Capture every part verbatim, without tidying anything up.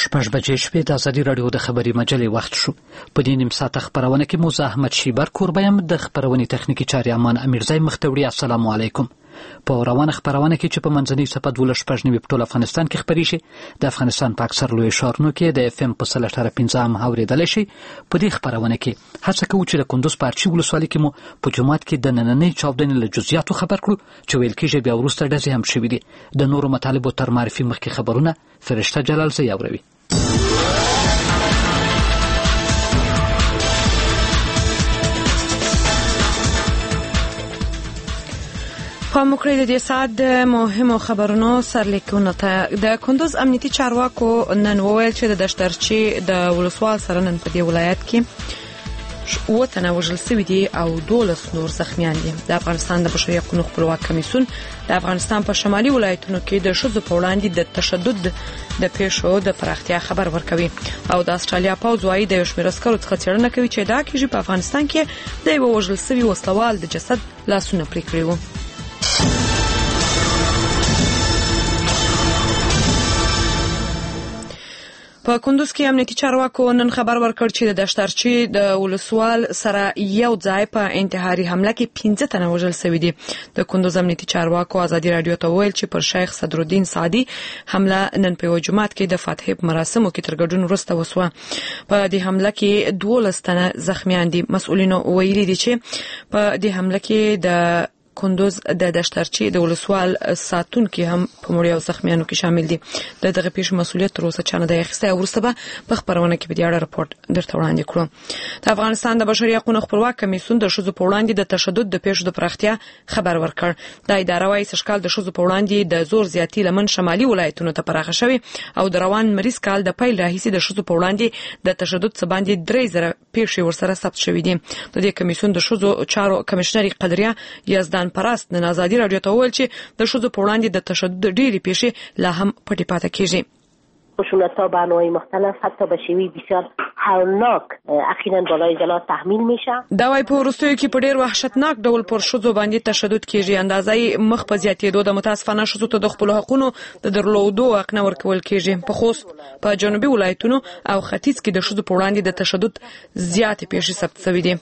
شپږ بجې شپې د ازادي راډیو د خبري مجلې وخت شو. په دې نیم ساعته خبرونه کې موزه احمد شیبر کوربه یم، د خبرونې تخنیکي چارې امان امیرزی مختوړي. السلام علیکم. په روانه خبرونه کې چې په منځنۍ صفحه دولس شپږ نوي په ټول افغانستان کې خپرې شي، د افغانستان په اکثر لوی ښارونو کې د اف ام په سل اټاره پنځه هم اورېدلی شي. په دې خبرونه کې هڅه کوو چې د کندوز په ارچي ولسوالۍ کې مو په جومات کې د نننۍ چاودنې له جزئیاتو خبر کړو چې ویل کېږي بیا وروسته ډزې هم شوي دي. د نورو مطالبو تر معرفي مخکې خبرونه فرشته جلالزی اوروي. پام وکړئ د دې ساعت د مهمو خبرونو سرلیکونو ته. د کندوز امنیتي چارواکو نن وویل چې د دشترچي د ولسوال سره نن په دې ولایت کې اووه تنه وژل شوي دي او دولس نور زخمیان دي. د افغانستان د بشري حقوقو خپلواک کمیسیون د افغانستان په شمالي ولایتونو کې د ښځو په وړاندې د تشدد د پیښو د پراختیا خبر ورکوي او د استرالیا پوځ وايي د یو شمېر عسکرو څخه څېړنه کوي چې دا کېږي په افغانستان کې د یوه وژل شوي وسلوال د جسد لاسونه پرې کړي وو. په کندوز کې امنیتي چارواکو نن خبر ورکړ چې د دشترچي د ولسوال سره یو ځای په انتحاري حمله کې پنځه تنه وژل شوي دي. د کندوز امنیتي چارواکو ازادي راډیو ته وویل چې پر شیخ صدرالدین سعدي حمله نن په یو جومات کې د فاتحې په مراسمو کې تر ګډون وروسته وسوه. په دې حمله کې دولس تنه زخمیان دي. مسؤلینو ویلي دي چې په دې حمله کې د کندوز د دشترچي د ولسوال ساتونکي هم په مړي او زخمیانو کې شامل دي. د دغه پیښې مسؤلیت تر اوسه چا نه دی اخیستی او وروسته به په خبرونه کې په دې اړه راپورټ درته وړاندې کړو. د افغانستان د بشري حقوقو خپلواک کمیسیون د ښځو په وړاندې د تشدد د پیښو د پراختیا خبر ورکړ. د اداره وايي سږکال د ښځو په وړاندې د زور زیاتي لمن شمالي ولایتونو ته پراخه شوی او د روان مریض کال د پیل راهیسې د ښځو په وړاندې د تشدد څخه باندې درې زره پیښې ورسره ثبت شوې دي. د دې کمیسیون د ښځو چارو کمشنر قدریه یزدان پرست نن ازادي راډیو ته وویل چې د ښځو په وړاندې د تشدد ډېرې پیښې لا هم پټې پاتې کېږي. خشونت‌ها به انواع مختلف حتی به شیوه بسیار هولناک اخیراً بالای اطلاعات تحمیل میشه. دا وايي په وروستیو کې په ډېر وحشتناک ډول پر ښځو باندې تشدد کېږي. اندازې مخ په زیاتېدو د متاسفانه ښځو ته د خپلو حقونو د درلودو حق نه ورکول کېږي. په خوست په جنوبي ولایتونو او ختیځ کې د ښځو په وړاندې د تشدد زیاتې پیښې ثبت شوې دي.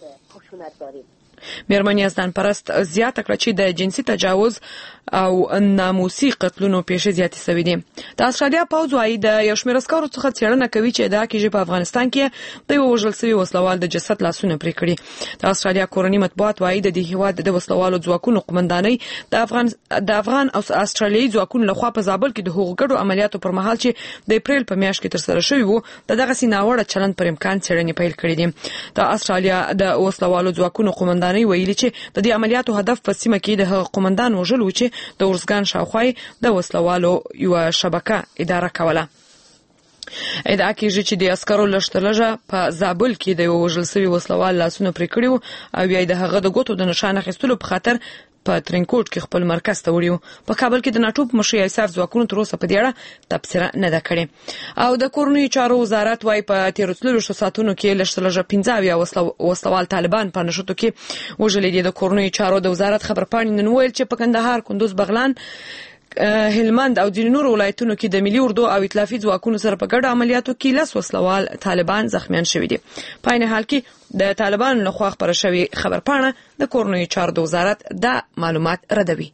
میرمن یزدان پرست زیاته کړه چې د جنسي تجاوز او ناموسي قتلونو پیښې زیاتې شوې دي. د استرالیا پوځ وايي د یو شمېر عسکرو څخه څېړنه کوي چې دا کېږي په افغانستان کې د یو وژل شوي وسلوال د جسد لاسونه پرې کړي. د استرالیا کورني مطبوعات وايي د دې هېواد د وسلوالو ځواکونو قومندانۍ د افغان د افغان او استرالیایي ځواکونو لخوا په زابل کې د هغو ګډو عملیاتو پر مهال چې د اپریل په میاشت کې ترسره شوي وو د دغسې ناوړه چلند پر امکان څېړنې پیل کړي دي. د استرالیا د وسلوالو ځواکونو قومندانۍ ویلي چې د دې عملیاتو هدف په سیمه کې د هغه قومندان وژل و چې د ورزګان شاوخوا د وسلوالو یو شبکه اداره کوله. ادعا کېږي چې د عسکرو لږترلږه په زابل کې د یو وژل شوي وسلوال لاسونه پرې کړي وو او بیا یې د هغه د ګوتو د نښان اخیستلو په خاطر په ترینکوټ کې خپل مرکز ته وړي وو. په کابل کې د ناټو په مشرۍ ایساف ځواکونو تر اوسه په دې اړه تبصره نه ده کړې. او د کورنیو چارو وزارت وايي په تېرو څلوېښتو ساعتونو کې لږترلږه پنځه اویا وسلوال طالبان په نښتو کې وژلي دي. د کورنیو چارو د وزارت خبرپاڼې نن وویل چې په کندهار، کندوز، بغلان، هلمند او ځینو نورو ولایتونو کې د ملي اردو او ائتلافي ځواکونو سره په ګډه عملیاتو کې لس وسلوال طالبان زخمیان شوي دي. په عین حال کې د طالبانو لخوا خپره شوې خبرپاڼه د کورنیو چارو د وزارت دا معلومات ردوي.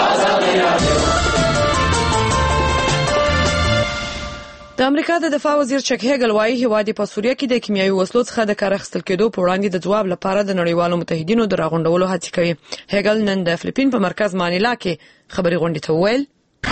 د امریکا د دفاع وزیر چک هیګل وايي هېواد په سوریه کې د کیمیاوي وسلو څخه د کار اخیستل کېدو په وړاندې د ځواب لپاره د نړیوالو متحدینو د راغونډولو هڅې کوي. هیګل نن د فلیپین په مرکز مانیلا کې خبري غونډې ته وویل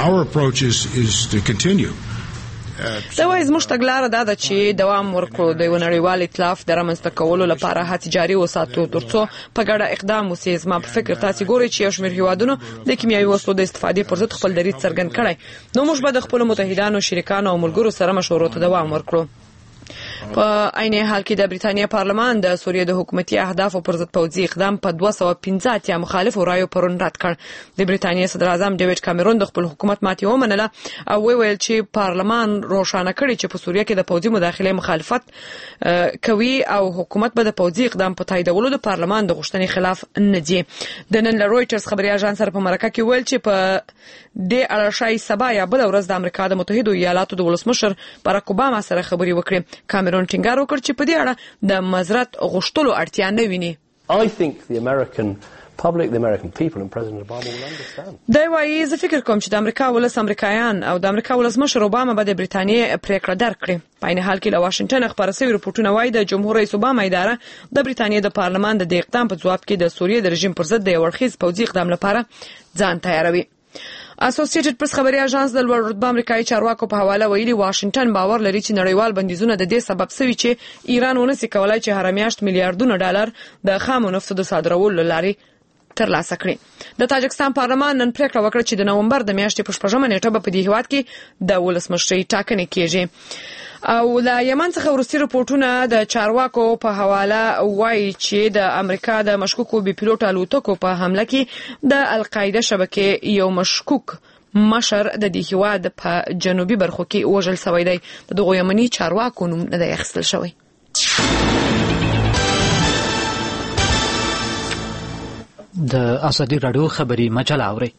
دا وايي زموږ تګلاره دا ده چې دوام ورکړو د یو نړیوال ائتلاف د رامنځته کولو لپاره هڅې جاري وساتو ترڅو په ګډه اقدام وشي. زما په فکر تاسې ګورئ چې یو شمېر هېوادونو د کیمیاوي وسلو د استفادې پر ضد خپل دریځ څرګند کړی، نو موږ به د خپلو متحدانو، شریکانو او ملګرو سره مشورو ته دوام ورکړو. په عین حال کې د بریتانیا پارلمان د سوریې د حکومتي اهدافو پر ضد پوځي اقدام په دوه سوه پنځه اتیا مخالفو رایو پرون رد کړ. د بریتانیا صدر اعظم ډیوډ کامرون د خپل حکومت ماتې ومنله او ویل چې پارلمان روښانه کړی چې په سوریه کې د پوځي مداخله مخالفت کوي او حکومت به د پوځي اقدام په تاییدولو د پارلمان د غوښتنې خلاف نه دی. د نن له رويټرز خبري اژانس سره په مرکه کې ویل چې په د اړه شای سبا یا بل ورځ د امریکا د متحده ایالاتو د ولسمشر باراک اوباما سره خبري وکړي. کامرون ټینګار وکړ چې په دې اړه د مزرعت غوښتلو اړتیا نه ویني. I think the American public, the American people and President Obama will understand. دا وایي زه فکر کوم چې د امریکا ولس امریکایان او د امریکا ولسمشر اوباما به د بریتانیا پریکړه درکړي. په عین حال کې له واشنگټن خبر شوی رپورټونه وایي د جمهور رئیس اوباما اداره د بریتانیا د پارلمان د اقدام په ځواب کې د سوریې د رژیم پر ضد د ورخیز پوځي اقدام لپاره ځان تیاروي. اسوسییټډ پریس خبري اژانس د لوړ رتبه امریکایي چارواکو په حواله ویلي واشنگټن باور لري چې نړیوال بندیزونه د دې سبب شوي چې ایران ونسي کولای چې هر میاشت میلیارډونه ډالر د خامو نفتو د صادرولو لاري ترلاسه کړي. د تاجکستان پارلمان نن پریکړه وکړه چې د نومبر د میاشتې په شپږمه نیټه په دې هیواد کې د ولسمشرۍ ټاکنې کیږي. او له یمن څخه وروستي رپورټونه د چارواکو په حواله وایي چې د امریکا د مشکوکو بي پیلوټ الوتکو په حمله کې د القاعده شبکې یو مشکوک مشر د دې هیواد په جنوبي برخو کې وژل شوی دی. د دغو یمني چارواکو نوم نه دی اخیستل شوی. د ازادي راډیو خبري مجله اوري.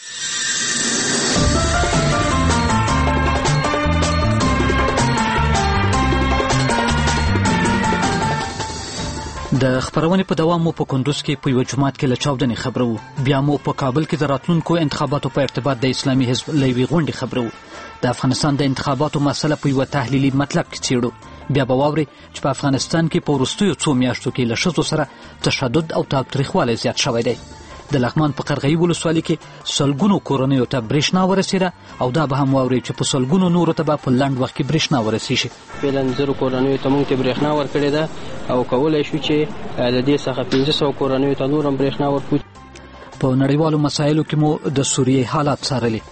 د خبرونې په دوام مو په کندوز کې په یو جماعت کې له چاودنې خبرو، بیا مو په کابل کې د راتلونکو انتخاباتو په ارتباط د اسلامي حزب لوی غونډې خبرو، د افغانستان د انتخاباتو مسله په یو تحلیلي مطلب کې څیړو، بیا به واوري چې په افغانستان کې په وروستیو څو میاشتو کې له ښځو سره تشدد او تاوتریخوالی زیات شوی دی. د لغمان په قرغۍ ولسوالۍ کې سلګونو کورنیو ته برېښنا ورسېده او دا به هم واورئ چې په سلګونو نورو ته به په لنډ وخت کې برېښنا ورسېږي. فعلا زرو کورنیو ته موږ ته برېښنا ورکړې ده او کولی شو چې د دې څخه پنځه سوه کورنیو ته نور هم برېښنا ورکړو. په نړیوالو مسایلو کې مو د سوریې حالات څارلي.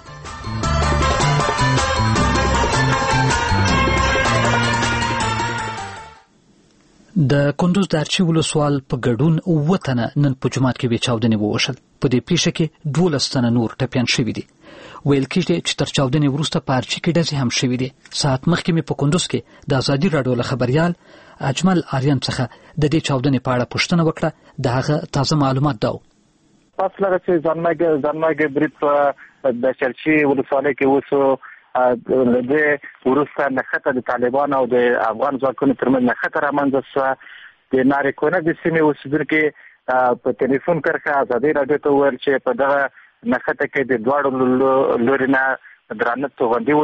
د کندوز د ارچي ولسوال په ګډون اووه تنه نن په جومات کې بې چاودنې ووژل. په دې پیښه کې دولس تنه نور ټپیان شوي دي. ویل کېږي چې تر چاودنې وروسته په ارچي کې ډزې هم شوي دي. ساعت مخکې مې په کندوز کې د ازادي راډیو له خبریال اجمل آریان څخه د دې چاودنې په اړه پوښتنه وکړه. د هغه تازه معلومات دا و. پس لږ چې ځانمرګي برید په د چرچي ولسوالۍ کې وشو، د دې وروسته نښته د طالبانو او د افغان ځواکونو ترمنځ نښته رامنځته شوه. د ناریکونه د سیمې اوسېدونکي په ټلیفون کرښه ازادي راډیو ته وویل چې په دغه نښته کې د دواړو لوري نه درانه توغندي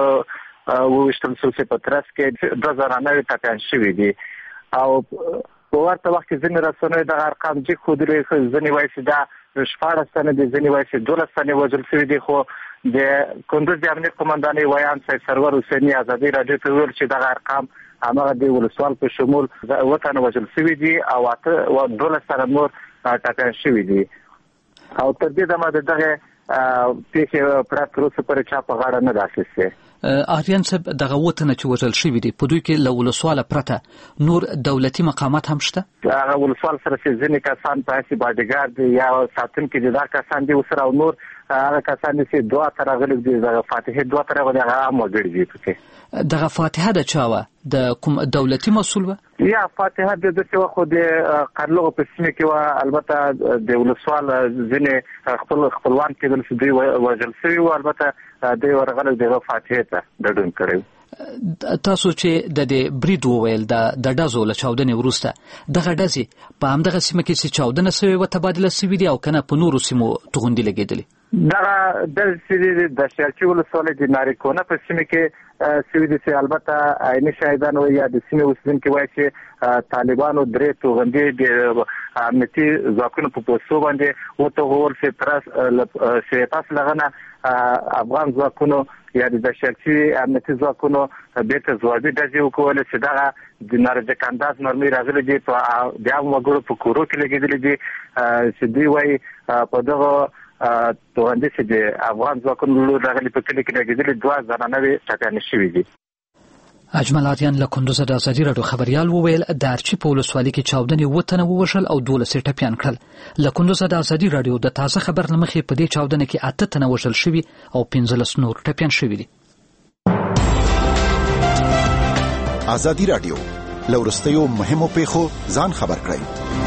وویشتل شوي چې په ترڅ کې دوه زره نوي ټپیان شوي دي. او په ورته وخت کې ځینې رسنیو دغه ارقام جګ ښودلي، ځینې وایي چې دا شپاړس تنه دي، ځینې وایي چې دولس تنې وژل شوي دي. خو د کندوز د امنیت قومندانۍ ویان سید سرور حسیني ازادي راډیو ته وویل چې دغه ارقام هماغه د ولسوال په شمول اووه تنه وژل شوي دي او اته دولس تنه نور ټپیان شوي دي. او تر دې دمه د دغه پیښې پرته تر اوسه پورې چا په غاړه نه ده اخیستې. آریان صاحب، دغه اووه تنه چې وژل شوي دي په دوی کې له ولسواله پرته نور دولتي مقامات هم شته؟ هغه ولسوال سره چې ځینې کسان په حیث باډیګارد یا ساتونکي دي، دا کسان دي ورسره، او نور هغه کسان دي چې دوه ته راغلي دي، دغه فاتحې دوه ته راغلي، هغه هم وګړي دي پکې. دغه فاتحه د چا وه؟ د کوم دولتي مسؤل وه؟ یا فاتحه د داسې وه، خو د قرلغو په سیمه کې وه. البته د ولسوال ځینې خپل خپلوان کېدل چې دوی وژل شوي وو، البته دوی ورغلي دغه فاتحې ته ګډون کړی. تاسو چې د دې برید وویل د ډزو له چاودنې وروسته، دغه ډزې په همدغه سیمه کې چې چاودنه شوې وه تبادله شوي دي او که نه په نورو سیمو توغندي لګېدلې؟ دغه ډزې چې دي د شیرچي ولسوالۍ د ناریکونه په سیمه کې شوي دي، چې البته عیني شاهدان وایي یا د سیمې اوسېدونکي وایي چې طالبانو درې توغندي د امنیتي ځواکونو په پوستو باندې وتوغول چې تاسو له هغه نه افغان ځواکونو یا د شیرچي امنیتي ځواکونو بېرته ځوابي ډزې وکولې چې دغه د نارنجک انداز مرمۍ راغلي دي، په د عامو وګړو په کورو کې لګېدلي دي، چې دوی وایي په دغه توغندي چې د افغان ځواکونو راغلي په کلي کې لګېدلي دوه زنانوې ټپیانې شوي دي. اجمل آریان له کندوزه د ازادي راډیو خبريال وویل د ارچي په ولسوالۍ کې چاودنې اووه تنه ووژل او دولس یې ټپیان کړل. له کندوزه د ازادي راډیو د تازه خبر له مخې په دې چاودنه کې اته تنه وژل شوي او پنځلس نور ټپیان شوي دي. ازادي راډیو له وروستیو مهمو پیښو ځان خبر کړئ.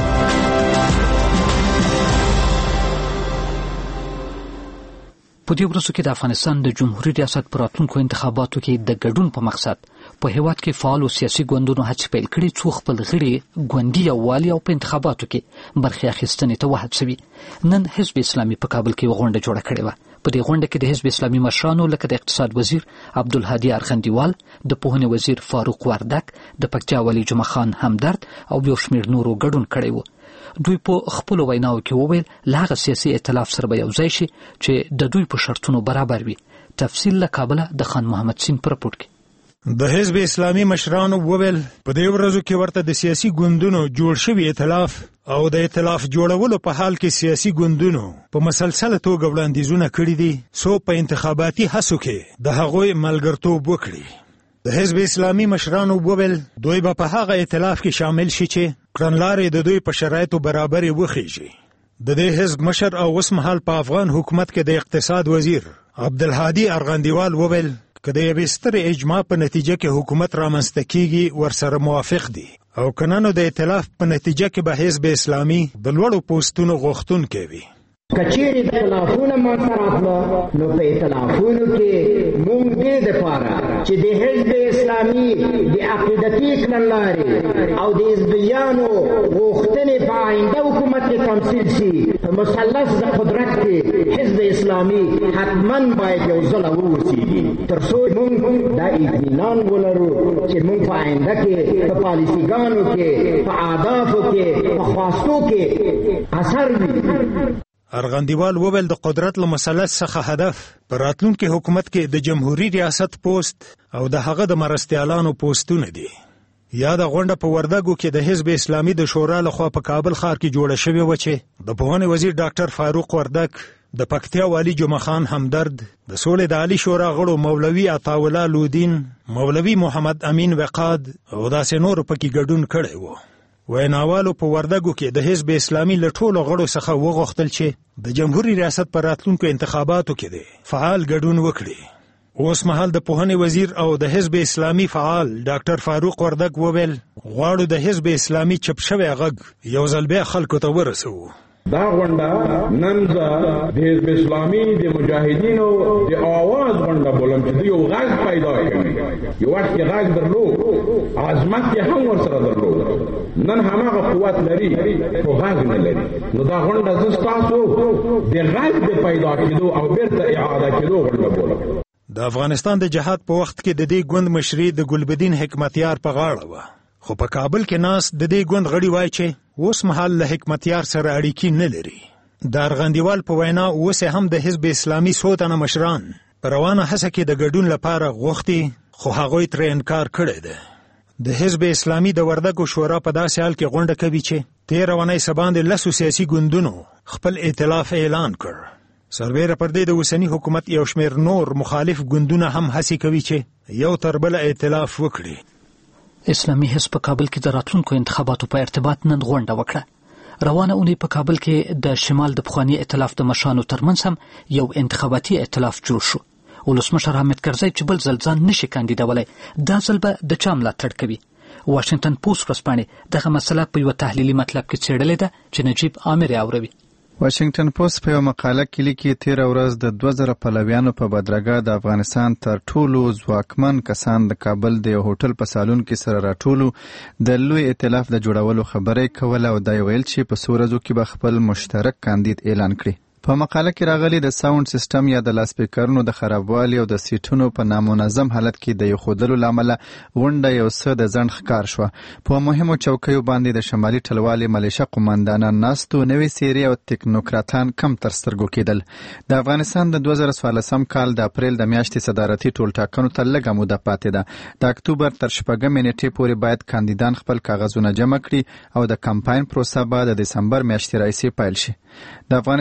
په دې ورځو کې د افغانستان د جمهوریت ریاست پر راتلونکو انتخاباتو کې د ګډون په مقصد په هیواد کې فعال سیاسي ګوندونو هڅې پیل کړې څو خپل غړي ګوندي یووالي او په انتخاباتو کې برخې اخیستنې ته وهڅوي. نن حزب اسلامي په کابل کې غونډه جوړه کړې وه. په دې غونډه کې د حزب اسلامي مشرانو لکه د اقتصاد وزیر عبدالهادي ارغندیوال، د پوهنې وزیر فاروق وردک، د پکتیا ولی جمعه خان همدرد او یو شمېر نورو ګډون کړی و. دوی په خپل ویناو کې وویل له هغه سیاسي ائتلاف سره به یو ځای شي چې د دوی په شرطونو برابر وي. تفصیل له کابل د خان محمد سین پر رپورټ کې. د حزب اسلامي مشرانو وویل په دې ورځو کې ورته د سیاسي ګوندونو جوړ شوی ائتلاف او د ائتلاف جوړولو په حال کې سیاسي ګوندونو په مسلسله توګه وړاندیزونه کړي دي څو په انتخاباتي هڅو کې د هغوی ملګرتوب وکړي. د حزب اسلامي مشرانو وویل دوی به په هغه ائتلاف کې شامل شي چې کړنلارې د دوی په شرایطو برابرې وخیږي. د دې حزب مشر او اوسمهال په افغان حکومت کې د اقتصاد وزیر عبدالهادي ارغندیوال وویل که د یوې سترې اجماع په نتیجه کې حکومت رامنځته کیږي ورسره موافق دي او که نه نو د ائتلاف په نتیجه کې به حزب اسلامي د لوړو پوستونو غوښتونکی وي. کچېرې د اختلافونه منځته راتله نو په اختلافونو کې موږ دې دپاره چې د حزب اسلامي د عقیدتي کړنلارې او د حزبیانو غوښتنې په آینده حکومت کې تمثیل شي په مثلث د قدرت کې حزب اسلامي حتما باید یو ځله واوسېږي تر څو موږ دا اطمینان ولرو چې موږ په آینده کې په پالیسیګانو کې په اهدافو کې په خواستو کې اثر وي. ارغندیوال وویل د قدرت له مثلث څخه هدف په راتلونکي حکومت کې د جمهوریت ریاست پوسټ او د هغه د مرستیالانو پوسټونه دي. یا د غونډه په وردګو کې د حزب اسلامي د شورا لخوا په کابل ښار کې جوړه شوې وه چې د پوهنې وزیر ډاکټر فاروق وردک، د پکتیا والي جمعه خان همدرد، د سولې د عالی شورا غړو مولوي عطاالله لودین، مولوي محمد امین وقاد او داسې نورو پکې ګډون کړی و. ویناوالو په وردګو کې د حزب اسلامي له ټولو غړو څخه وغوښتل چې د جمهوریت ریاست پر راتلونکو انتخاباتو کې دی فعال ګډون وکړي. اوس مهال د پوهنې وزیر او د حزب اسلامي فعال ډاکټر فاروق وردک وویل غواړو د حزب اسلامي چپ شوی غږ یو ځل بیا خلکو ته ورسوو. دا غونډه نن زه د حزب اسلامي د مجاهدینو د آواز غونډه بولم چې یو غږ پیدا کړي. یو وخت کې غږ درلود، عظمت یې هم ورسره درلود، نن هماغه قوت لري خو غږ نه لري. نو دا غونډه زه ستاسو د غږ د پیدا کېدو او بیرته اعاده کېدو غونډه بولم. د افغانستان د جهاد په وخت کې د دې ګوند مشري د ګلبدین حکمتیار په غاړه وه، خو په کابل کې ناست د دې ګوند غړي وایي چې اوس مهال له حکمتیار سره اړیکې نه لري. د ارغندیوال په وینا اوس هم د حزب اسلامي څو تنه مشران په روانه هڅه کې د ګډون لپاره غوښتي خو هغوی ترې انکار کړی دی. د حزب اسلامي د وردګو شورا په داسې حال کې غونډه کوي چې تېره اونۍ څه باندې لسو سیاسي ګوندونو خپل ائتلاف اعلان کړ. سربیره پر دې د اوسني حکومت یو شمېر نور مخالف ګوندونه هم هڅې کوي چې یو تر بله ائتلاف وکړي. اسلامي حزب په کابل کې د راتلونکو انتخاباتو په ارتباط نن غونډه وکړه. روانه اونۍ په کابل کې د شمال د پخواني ائتلاف د مشرانو ترمنځ هم یو انتخاباتي ائتلاف جوړ شو. ولسمشر حامد کرزی چې بل ځل ځان نشي کاندیدولی، دا ځل به د چا ملاتړ کوي. واشنګټن پوسټ ورځپاڼې دغه مسله په یوه تحلیلي مطلب کې څېړلې ده چې نجیب عامر یې اوروي. واشنګټن پوسټ په یو مقاله کې لیکي تېره ورځ د دوه زره پلویانو په بدرګه د افغانستان تر ټولو ځواکمن کسان د کابل د یو هوټل په سالون کې سره راټولو د لوی ائتلاف د جوړولو خبرې کوله او دا ویل چې په څو ورځو کې به خپل مشترک کاندید اعلان کړي. په مقاله کې راغلي د ساوند سیستم یا د لاسپیکرونو د خرابوالي او د سیټونو په نامنظم حالت کې د یخودلو له امله غونډه یو څه د ځنډ ښکار شوه. په مهمو چوکیو باندې د شمالي ټلوالې ملیشه قوماندانان ناستو، نوې څېرې او تکنوکراتان کم تر سترګو کېدل. د افغانستان د دوه زره څوارلسم کال د اپریل د میاشتې صدارتي ټولټاکنو ته لږه موده پاتې ده. د اکتوبر تر شپږمې نېټې پورې باید کاندیدان خپل کاغذونه جمع کړي او د کمپاین پروسه به د دسمبر میاشتې راهیسې پیل شي. د افغانستان د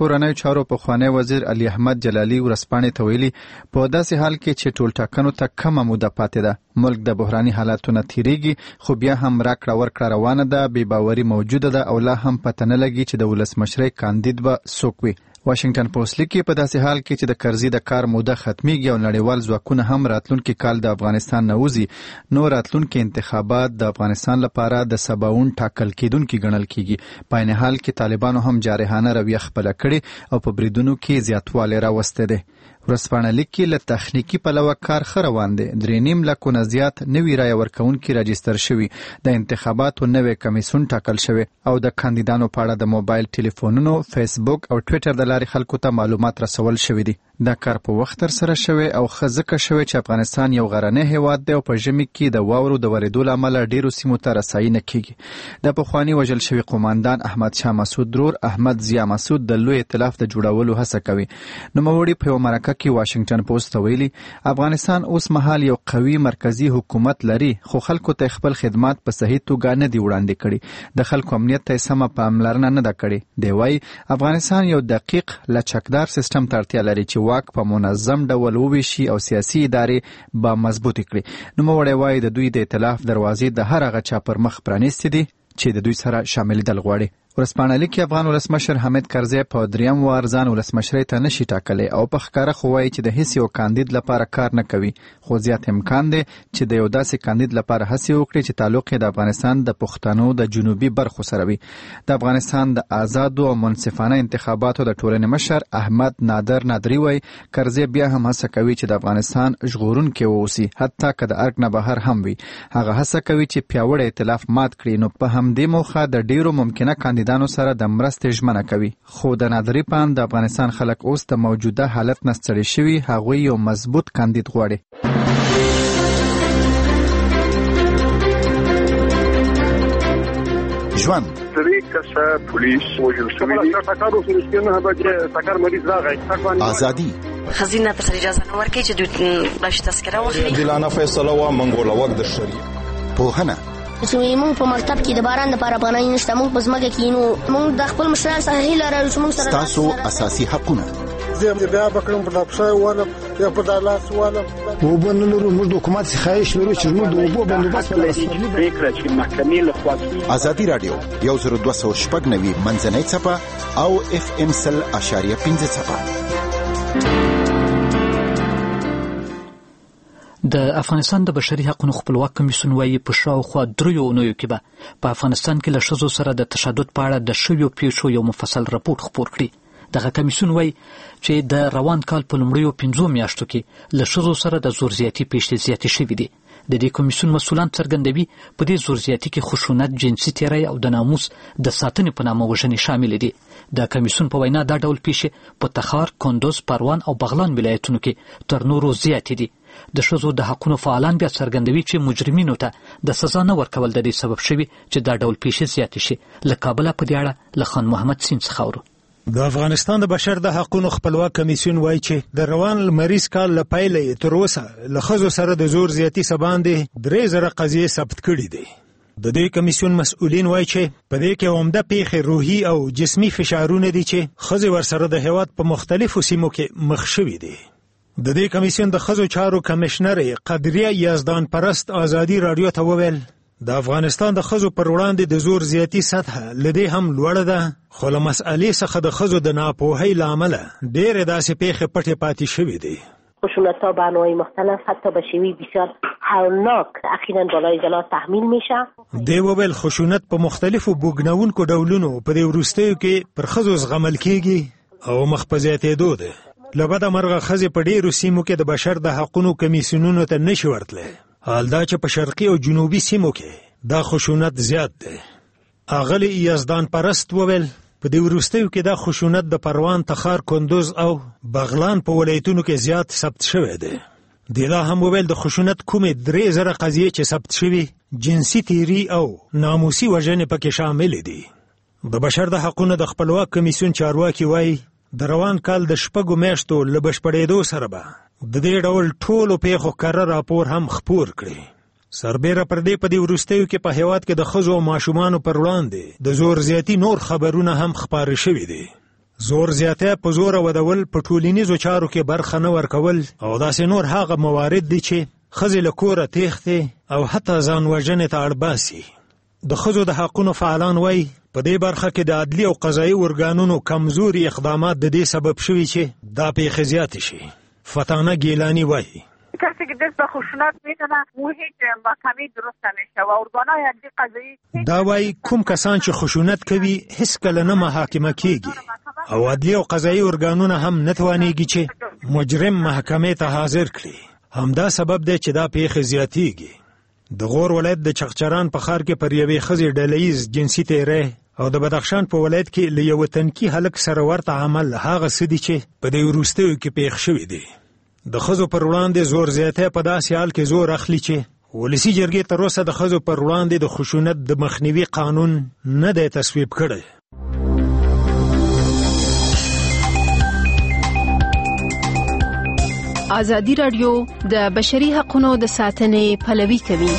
کورنیو چارو پخوانی وزیر علي احمد جلالي ورځپاڼې ته ویلي په داسې حال کې چې ټول ټاکنو ته کمه موده پاتې ده ملک د بحراني حالاتو نه تیریږي خو بیا هم راکړه ورکړه روانه ده بې باوري موجوده ده او لا هم پته نه لګي چې د ولسمشرۍ کاندید به څوک وي. واشنگټن پوسټ لیکي په داسې حال کې چې د کرزي د کار موده ختمیږي او نړیوال ځواکونه هم راتلونکي کال د افغانستان نه وځي نو راتلونکي انتخابات د افغانستان لپاره د سباوون ټاکل کیدونکي ګڼل کیږي. په عین حال کې طالبانو هم جارحانه رویه خپله کړې او په بریدونو کې زیاتوالی راوستی دی. ورځپاڼه لیکي له تخنیکي پلوه کار ښه روان دی. درې نیم لکو نه زیات نوي رایه ورکوونکي راجستر شوي د انتخاباتو نوی کمیسیون ټاکل شوی او د کاندیدانو په اړه د موبایل ټلیفونونو فیسبوک او ټویټر د لارې خلکو ته معلومات رسول شوي دي. دا کار په وخت ترسره شوی او ښه ځکه شوی چې افغانستان یو غرنی هیواد دی او په ژمي کې د واورو د ورېدو له امله ډیرو سیمو ته رسایي نه کیږي. د پخواني وژل شوي قوماندان احمد شاه مسعود رور احمد ضیا مسعود د لوی ائتلاف د جوړولو هڅه کوي. نوموړي په یوه مرکه کې واشنگټن پوسټ ته ویلي افغانستان اوس مهال یو قوي مرکزی حکومت لري خو خلکو ته خپل خدمات په صحیح توګه نه دي وړاندې کړي. د خلکو امنیت ته سمه پاملرنه نه ده کړې. دی وایي افغانستان یو دقیق لچکدار سیستم ته اړتیا لري چې واک په منظم ډول وویشي او سیاسي ادارې به مضبوطې کړي. نوموړی وایي د دوی د ائتلاف دروازې د هر هغه چا پر مخ پرانیستې دي چې د دوی سره شاملېدل غواړي. ورځپاڼه لیکي افغان ولسمشر حامد کرزی په دریم وار ځان ولسمشرۍ ته نشي ټاکلی او په ښکاره خو وایي چې د هیڅ یو کاندید لپاره کار نه کوي خو زیات امکان دی چې د یو داسې کاندید لپاره هڅې وکړي چې تعلق یې د افغانستان د پښتنو د جنوبي برخو سره وي. د افغانستان د آزادو او منصفانه انتخاباتو د ټولنې مشر احمد نادر نادري وایي کرزی بیا هم هڅه کوي چې د افغانستان ژغورونکی واوسي حتی که د ارګ نه بهر هم وي. هغه هڅه کوي چې پیاوړی ائتلاف مات کړي نو په همدې موخه د ډیرو ممکنه کاندیدانو سره د مرستې ژمنه کوي. خو د نادري په اند د افغانستان خلک اوس د موجوده حالت نه ستړي شوي هغوی یو مضبوط کاندید غواړي. ژوند درې کسه پولیس وژل شوي دي. ټکر وشو نه بجې ټکر مریض راغی. ازادي خزینه ته اجازه نه ورکړي چې دوی بلش تذکره واخلي. عادلانه فیصله وا منګوله وخت د شریعت. پوهنه چې موږ په مکتب کې د باران لپاره پناه نشته موږ په ځمکه کې نو موږ د خپل مشران سره هیله لرو چې موږ سره تاسو اساسي حقونه زه بیا بکړم په لاپښه وانه یا په دالاس وانه وبنلو موږ د حکومت څخه خواهش لرو چې موږ د اوبو بندوبست ولرو. فکر چې محکمې له خوا ازادي رادیو یو زر دوه سوه شپږ نوي منځنۍ څپه او اف ام سل اشاریه پنځه څپه. د افغانستان د بشري حقوقو خپلواک کمیسیون وایي په شاوخوا دریو اونیو کې به په افغانستان کې له ښځو سره د تشدد په اړه د شویو پیښو یو مفصل راپور خپور کړي. دغه کمیسیون وایي چې د روان کال په لومړیو پنځو میاشتو کې له ښځو سره د زور زیاتي پیښې زیاتې شوي دي. د دې کمیسیون مسؤلان څرګندوي په دې زور زیاتي کې خشونت، جنسي تیری او د ناموس د ساتنې په نامه وژنې شامل دي. د کمیسیون په وینا دا ډول پیښې په تخار، کندوز، پروان او بغلان ولایتونو کې تر نورو زیاتې دي. د ښځو د حقونو فعالان بیا څرګندوي چې مجرمینو ته د سزا نه ورکول د دې سبب شوي چې دا ډول پیښې زیاتې شي. له کابله په دې اړه له خان محمد سین څخه اورو. د افغانستان د بشر د حقونو خپلواک کمیسیون وایي چې د روان لمریز کال له پیله تر اوسه له ښځو سره د زور زیاتي څه باندې درې زره قضیې ثبت کړي دي. د دې کمیسیون مسؤلین وایي چې په دې کې عمده پیښې روحي او جسمي فشارونه دي چې ښځې ورسره د هېواد په مختلفو سیمو کې مخ شوي دي. د دې کمیسیون د ښځو چارو کمشنر قدریه یزدان پرست ازادي رادیو ته وویل د افغانستان د ښځو پر وړاندې د زور زیاتي سطحه له دې هم لوړه ده خو له مسئلې څخه د ښځو د ناپوهۍ له امله ډېرې داسې پیښې پټې پاتې شوې دي. خشونت‌ها به انواع مختلف حتی به شیوه بسیار هولناک اخیراً بالای جلا تحمیل میشه. دی وویل خشونت په مختلفو بوږنونکو ډولونو په دې وروستیو کې پر ښځو زغمل کیږي او مخ په زیاتېدو ده. له بده مرغه ښځې په ډېرو سیمو کې د بشر د حقونو کمیسیونونو ته نشي ورتلی. حال دا چې په شرقي او جنوبي سیمو کې دا خشونت زیات دی. اغلی یزدان پرست وویل په دې وروستیو کې دا خشونت د پروان، تخار، کندوز او بغلان په ولایتونو کې زیات ثبت شوی دی. دی لا هم وویل د خشونت کومې درې زره قضیې چې ثبت شوي جنسي تیری او ناموسي وژنې پکې شامل دي. د بشر د حقونو د خپلواک کمیسیون چارواکي وایي د روان کال د شپږو میاشتو له بشپړېدو سره به د دې ډول ټولو پیښو کره راپور هم خپور کړي. سربیره پر دې په دې وروستیو کې په هېواد کې د ښځو او ماشومانو پر وړاندې د زور زیاتي نور خبرونه هم خپاره شوي دي. زور زیاته په زور ودول په ټولنیزو چارو کې برخه نه ورکول او داسې نور هغه موارد دي چې ښځې له کوره تېښتې او حتی ځان وژنې ته اړ باسي. د ښځو د حقونو فعالان وایي په دې برخه کې د عدلي او قضایي ارګانونو کمزوري اقدامات د دې سبب شوي چې دا پیښې زیاتې شي. فتانه گیلانی وایي کسی که دست به خشونت میزنه او هیچ محکمه درست نمیشه و ارگانهای عدلی قضایی دا وایي کوم کسان چې خشونت کوي هیڅکله نه محاکمه کیږي او عدلي او قضایي ارګانونه هم نه توانېږي چې مجرم محکمې ته حاضر کړي. همدا سبب دی چې دا پیښې زیاتېږي. د غور ولایت د چغچران په ښار کې پر یوې ښځې ډله ییز جنسي تیری او د بدخشان په ولایت کې له یوه تنکي هلک سره ورته عمل هغه څه دي چې په دې وروستیو کې پیښ شوي دي. د ښځو پر وړاندې زور زیاتی په داسې حال کې زور اخلي چې ولسي جرګې تر اوسه د ښځو پر وړاندې د خشونت د مخنیوي قانون نه دی تصویب کړی. ازادي راډیو د بشري حقوقو د ساتنې پلوي کوي.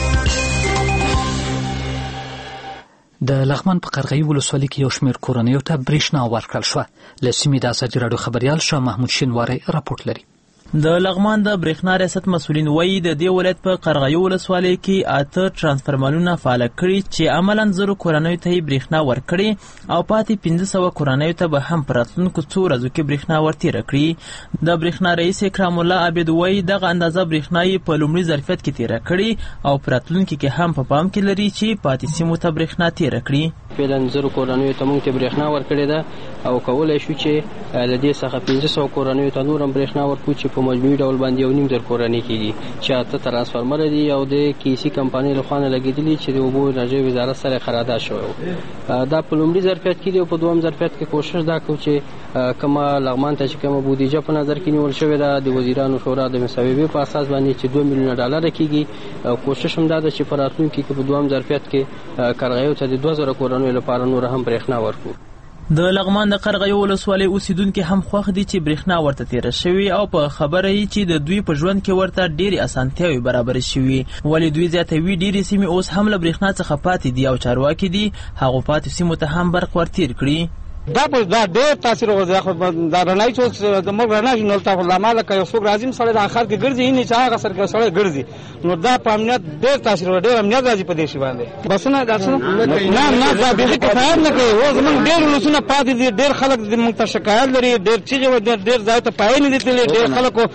د لغمان په قرغیو ولسوالۍ کې یو شمېر کورنیو ته برېښنا ورکړل شوه. له سیمې د ازادي راډیو خبریال شاه محمود شینواری راپورټ لري. د لغمان د برېښنا ریاست مسؤلین وایي د دې ولایت په قرغیو ولسوالۍ کې اته ترانسفرمرونه فعاله کړي چې عملاً زرو کورنیو ته یې برېښنا ورکړي او پاتې پنځه سوه کورنیو ته به هم په راتلونکو څو ورځو کې برېښنا ورتېره کړي. د برېښنا رئیس اکرام الله عابد وایي دغه اندازه برېښنا یې په لومړي ظرفیت کې تېره کړي او په راتلونکي کې هم په پام کې لري چې پاتې سیمو ته برېښنا تېره کړي. فعلا زرو کورنیو ته موږ ته برېښنا ورکړې ده او کولی شو چې له دې څخه پنځه سوه کورنیو ته نور هم برېښنا ورکړو چې په مجموعي ډول باندې یو نیم زر کورنۍ کېږي چې اته ترانسفرمره دي او د کیسي کمپنۍ لخوا نه لګېدلي چې د اوبو انرژۍ وزارت سره قرارداد شوی و. دا په لومړي ظرفیت کې دي او په دویم ظرفیت کې کوشش دا کوو چې کومه لغمان ته چې کومه بودیجه په نظر کې نیول شوې ده د وزیرانو شورا د مصوبې په اساس باندې چې دوه میلیونه ډالره کېږي. کوشش هم دا ده چې په راتلونکي کې په دویم ظرفیت کې قرغیو ته د دوه زره کورنیو لپاره نور هم برېښنا ورکړو. د لغمان د قرغیو ولسوالۍ اوسیدونکي هم خوښ دي چې برېښنا ورته تېره شوې او په خبره یې چې د دوی په ژوند کې ورته ډېرې اسانتیاوې برابرې شوي. ولې دوی زیاتوي ډېرې سیمې اوس هم له برېښنا څخه پاتې دي او چارواکي دي هغو پاتې سیمو ته هم برق ورتېر کړي. دا په دا ډېر تاثیر وکړي خو دا رڼا چې د موږ رڼا نو ته علامه لکه یو څوک راځي سړی د اخر کې ګرځي نه چې هغه سره سړی ګرځي نو دا په امنیت ډېر تاثیر وکړي. ډېر امنیت راځي په دې شی باندې بس نه دا څه نه نه دا به کفایت نه کوي. اوس موږ ډېر لسونه پاتې دي ډېر خلک موږ ته شکایت لري ډېر چیغې و ډېر ځای ته پای نه دي تللي ډېر خلکو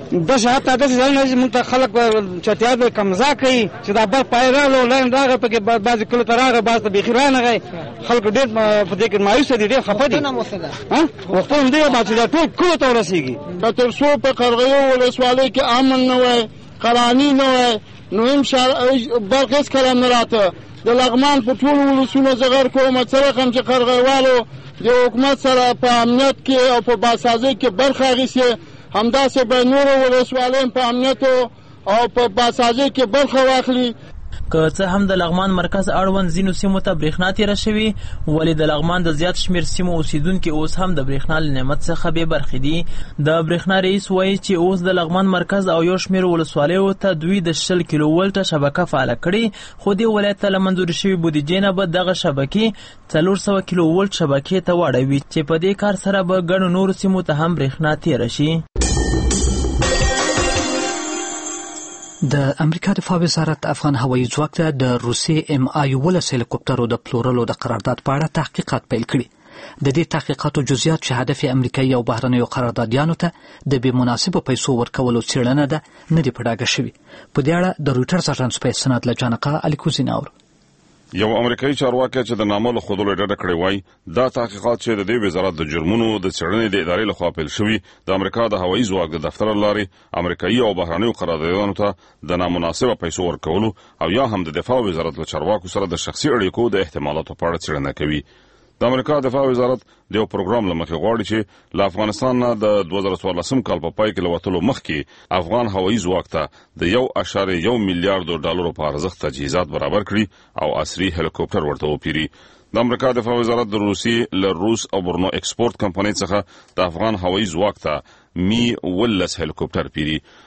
د شهادت د ځای نه موږ ته خلک چټیا د کمزا کوي چې دا بل پای راغلو لاین راغی په کې بعض کله تر هغه بعض ته بخیر نه غي خلک ډېر په دې کې مایوس دي ډېر خفه دي. ها وخت هم دی ما چې دا ټول کوه ته ورسیږي تر څو په قرغیو ولسوالۍ کې امن نه وای قرانی نه وای نو هم برق هیڅ کله نه راته. د لغمان په ټولو ولسونو زغر کوم سره کوم چې قرغیوالو د حکومت سره په امنیت کې او په باسازۍ کې برخه اخیستې همداسې به نورو ولسوالیو په امنیت او په باسازۍ کې برخه واخلي. که څه هم د لغمان مرکز اړوند ځینو سیمو ته برېښنا تېره شوې ولې د لغمان د زیات شمېر سیمو اوسیدونکي اوس هم د برېښنا له نعمت څخه بې برخې دي. د برېښنا رئیس وایي چې اوس د لغمان مرکز او یو شمېر ولسوالیو ته دوی د شل کیلو ولټه شبکه فعاله کړې خو دې ولایت ته له منظورې شوې بودیجې نه به دغه شبکې څلور سوه کیلو ولټ شبکې ته واړوي چې په دې کار سره به ګڼو نورو سیمو ته هم برېښنا تېره شي. د امریکا دفاع وزارت افغان هوایي ځواک ته د روسي ام آی ولس هلیکوپټرو د پلورلو د قرارداد په اړه تحقیقات پیل کړي. د دې تحقیقاتو جزئیات چې هدف یې امریکایي او بهرنیو قراردادیانو ته د بې مناسبو پیسو ورکولو څېړنه ده نه دي په ډاګه شوي. په دې اړه د رویټرز اژانس په سند له جانقه الیکوزین اورو. یو امریکایي چارواکي چې د نامه له ښودلو ډډه کړې وایي دا تحقیقات چې د دې وزارت د جرمونو د څېړنې د ادارې لخوا پیل شوي د امریکا د هوایي ځواک د دفتر له لارې امریکایي او بهرنیو قراردادیانو ته د نامناسبه پیسو ورکولو او یا هم د دفاع وزارت له چارواکو سره د شخصي اړیکو د احتمالاتو په اړه څېړنه کوي. د امریکا دفاع وزارت د یو پروګرام له مخې غواړي چې له افغانستان نه د دوه زره څوارلسم کال په پای کې له وتلو مخکې افغان هوایي ځواک ته د یو اعشاریه یو میلیارډ ډالرو په ارزښت تجهیزات برابر کړي او عصري هلیکوپټر ورته وپیري. د امریکا دفاع وزارت د روسي له روس او برنو ایکسپورت کمپنۍ څخه د افغان هوایي ځواک ته می ولس هلیکوپټر پیري.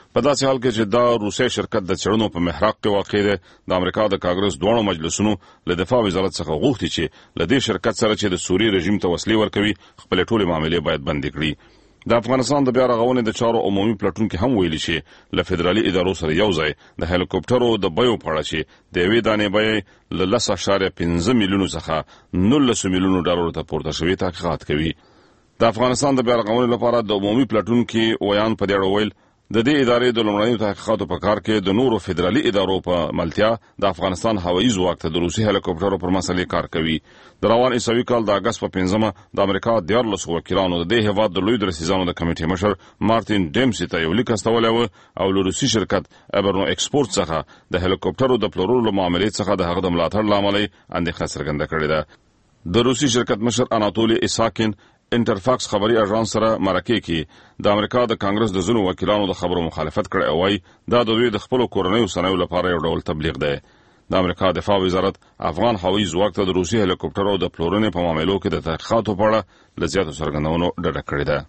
په داسې حال کې چې دا روسي شرکت د څېړنو په محراق کې واقع دی، د امریکا د کانګرس دوه مجلسونو له دفاع وزارت څخه غوښتي چې له دې شرکت سره چې د سوریې رژیم ته وسلې ورکوي خپل ټولې معاملې باید بند کړي. د افغانستان د بیا رغونې د چارو عمومي پلټونکي هم ویلي چې له فدرالي ادارو سره یو ځای د هلیکوپټرو د بیو په اړه چې د یوې دانې بیې له لس اعشاریه پنځه میلیونو څخه نولس میلیونو ډالرو ته پورته شوي تحقیقات کوي. د افغانستان د بیا رغونې لپاره د عمومي پلټونکي ویان په دې اړه ویل د دې ادارې د لومړنیو تحقیقاتو په کار کې د نورو فدرالي ادارو په ملتیا د افغانستان هوایي ځواک ته د روسي هلیکوپټرو پر مسلې کار کوي. د روان عیسوي کال د اګست په پنځمه د امریکا دیارلسو وکیلانو د دې هیواد د لوی درسیزانو د کمیټې مشر مارټین ډیمسي ته یو لیک استولی و او له روسي شرکت ابرنو ایکسپورټ څخه د هلیکوپټرو د پلورلو له معاملې څخه د هغه د ملاتړ له امله اندېښنه څرګنده کړې ده. د روسي شرکت مشر اناتولي ایساکین انټرفاکس خبري اژانس سره مرکه کې د امریکا د کانګرس د ځینو وکیلانو د خبرو مخالفت کړی او وايي دا د دوی د خپل کورنیو سنوي لپاره یو ډول تبلیغ دی. د امریکا دفاع وزارت افغان هوایي ځواک ته د روسي هلیکوپټرو د پلورنې په معاملو کې د تحقیقاتو په اړه له زیاتو څرګندونو ډډه کړې ده.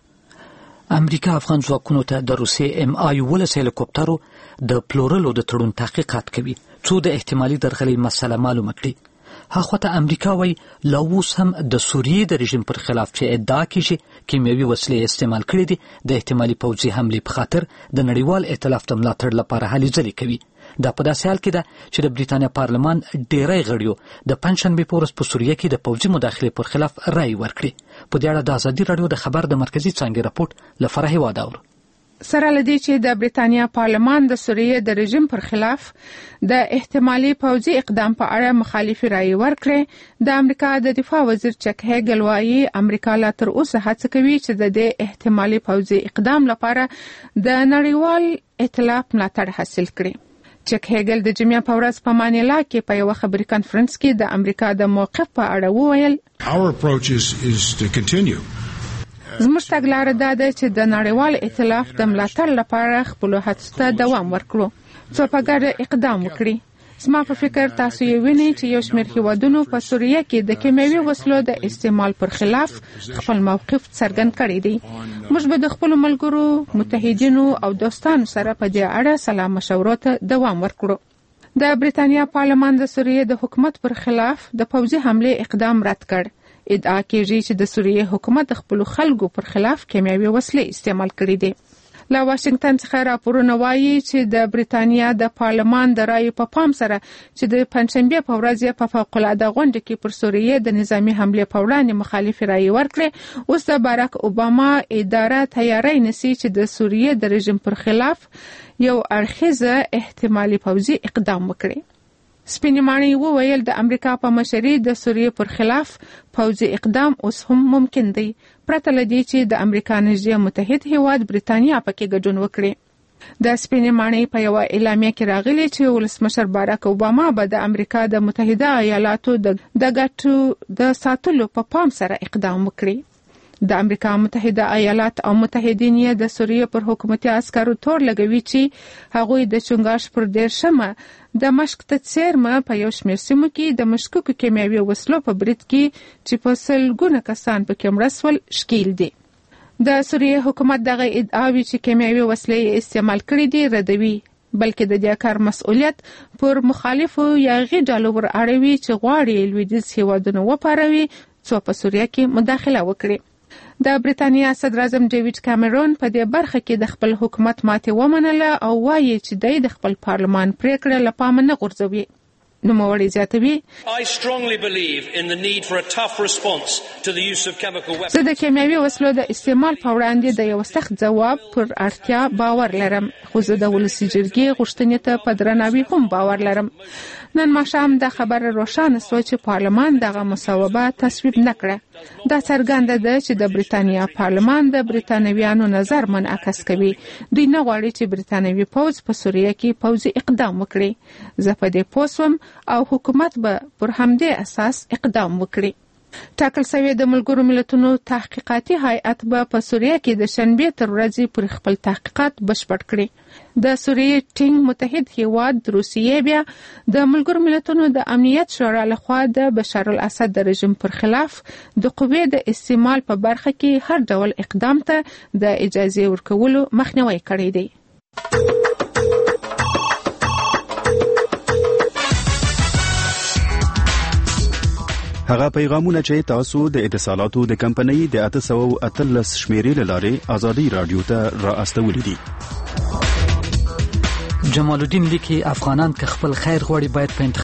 امریکا افغان ځواکونو ته د روسي ام آی ولس هلیکوپټرو د پلورلو د تړون تحقیقات کوي څو د احتمالي درغلۍ مسله معلومه کړي. هغه ته امریکا وایي لا اوس هم د سوریې د رژیم پر خلاف چې ادعا کیږي کیمیاوي وسلې استعمال کړي دي د احتمالي پوځي حملې په خاطر د نړیوال ائتلاف د ملاتړ لپاره هلې ځلې کوي. دا په داسې حال کې ده چې د بریتانیا پارلمان ډیری غړیو د پنځشنبې په ورځ په سوریه کې د پوځي مداخلې پر خلاف رایې ورکړې. په دې اړه د ازادي راډیو د خبر د مرکزي څانګې راپورټ له فرح هیواد اورو. سره لدی چې د بریتانیا پارلمان د سوریې د رژیم پر خلاف د احتمالي پوځي اقدام په اړه مخالفي رایې ورکړې، د امریکا د دفاع وزیر چک هیګل وایي امریکا لا تر اوسه هڅه کوي چې د دې احتمالي پوځي اقدام لپاره د نړیوال ائتلاف ملاتړ حاصل کړي. چک هیګل د جمعې په ورځ په مانیلا کې په یو خبري کانفرنس کې د امریکا د موقف په اړه وویل Our approach is, is to continue. زموږ تګلاره دا ده چې د نړیوال ائتلاف د ملاتړ لپاره خپل هڅو ته دوام ورکړو څو په ګډه اقدام وکړي. زما په فکر تاسو یې وینئ چې یو شمېر هیوادونو په سوریه کې د کیمیاوي وسلو د استعمال پر خلاف خپل موقف څرګند کړی دی. موږ به د خپلو ملګرو، متحدینو او دوستانو سره په دې اړه سلا مشورو ته دوام ورکړو. د بریتانیا پارلمان د سوریه د حکومت پر خلاف د پوځي حملې اقدام رد کړ. ادعا کیږي چې د سوریه حکومت خپل خلکو پر خلاف کیمیاوي وسلې استعمال کړې دي. له واشنگټن څخه راپورونه وایي چې د بریتانیا د پارلمان د رایې په پام سره چې د پنځشنبې په ورځ په فوق العاده غونډه کې پر سوریه د نظامی حمله په وړاندې مخالفي رایې ورکړې. اوس د باراک اوباما اداره تیاری نسی چې د سوریه د رژیم پر خلاف یو اړخیزه احتمالي پوځي اقدام وکړي. سپینمانی وویل د امریکا په مشرۍ د سوریه پر خلاف پوځي اقدام اوس هم ممکن دی، پرته له دې چې د امریکا نږدې متحد هیواد بریتانیا پکې ګډون وکړي. د سپینمانی په یو اعلامیه کې راغلی چې ولسمشر باراک اوباما به د امریکا د متحده ایالاتو د ګټو د ساتلو په پام سره اقدام وکړي. د امریکا متحده ایالات او متحدین یې د سوریه پر حکومتي عسکرو تور لګوي چې هغوی د چنګاش پر دیرشمه د مشق تڅیرمه په یو شمېر سیمو کې د مشکوکو کیمیاوي وسلو په برید کې چې په سلګونه کسان پکې مړه شول ښکیل دي. د سوریه حکومت دغه ادعاوې چې کیمیاوي وسلې استعمال کړي دي ردوي، بلکې د دې کار مسؤلیت پر مخالفو یا غیر ډالو ور اړوي چې غواړي لویدیځ هیوادونه وپاروي څو په سوریه کې مداخله وکړي. د بریتانیا صدر اعظم ډیوډ کامرون په دې برخه کې د خپل حکومت ماتې ومنله او وایي چې د خپل پارلمان پریکړه له پامه نه غورځوي. نوموړی زیاتوي زه د کیمیاوي وسلو د استعمال په وړاندې د یو سخت ځواب پر اړتیا باور لرم، خو زه د ولسي جرګې غوښتنې ته په درناوي هم باور لرم. نن ماښام دا خبره روښانه شوه چې پارلمان دغه مصوبه تصویب نه کړه. دا څرګنده ده چې د بریتانیا پارلمان د بریتانویانو نظر منعکس کوي. دوی نه غواړي چې بریتانوي پوځ په سوریه کې پوځي اقدام وکړي. زه په دې پوه شوم او حکومت به پر همدې اساس اقدام وکړي. ټاکل شوی د ملګرو ملتونو تحقیقاتي هیئت به په سوریه کې د شنبې تر ورځې پر خپل تحقیقات بشپړ کړي. د سوریې ټینګ متحد هیواد روسیې بیا د ملګرو ملتونو د امنیت شورا لخوا د بشار الاسد د رژیم پر خلاف د قوې د استعمال په برخه کې هر ډول اقدام ته د اجازه ورکولو مخنیوي کړی دی. هغه پیغامونه چې تاسو د اتصالاتو د کمپنۍ د اته سوه او اتلس شمیرې له لارې ازادي رادیو ته را استولي دي. جمال الدین لیکي افغانان که خپل خیر غواړي باید په